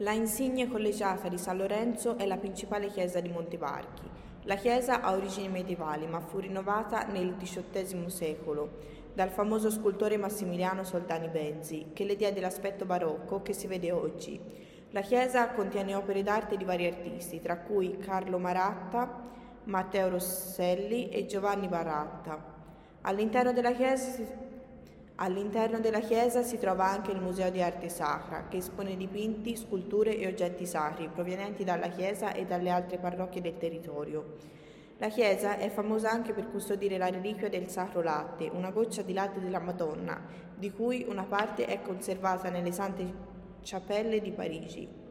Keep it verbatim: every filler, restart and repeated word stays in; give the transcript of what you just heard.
La Insigne Collegiata di San Lorenzo è la principale chiesa di Montevarchi. La chiesa ha origini medievali, ma fu rinnovata nel diciottesimo secolo dal famoso scultore Massimiliano Soldani Benzi, che le diede l'aspetto barocco che si vede oggi. La chiesa contiene opere d'arte di vari artisti, tra cui Carlo Maratta, Matteo Rosselli e Giovanni Baratta. All'interno della chiesa si All'interno della chiesa si trova anche il Museo di Arte Sacra, che espone dipinti, sculture e oggetti sacri provenienti dalla chiesa e dalle altre parrocchie del territorio. La chiesa è famosa anche per custodire la reliquia del Sacro Latte, una goccia di latte della Madonna, di cui una parte è conservata nelle Sante Ciappelle di Parigi.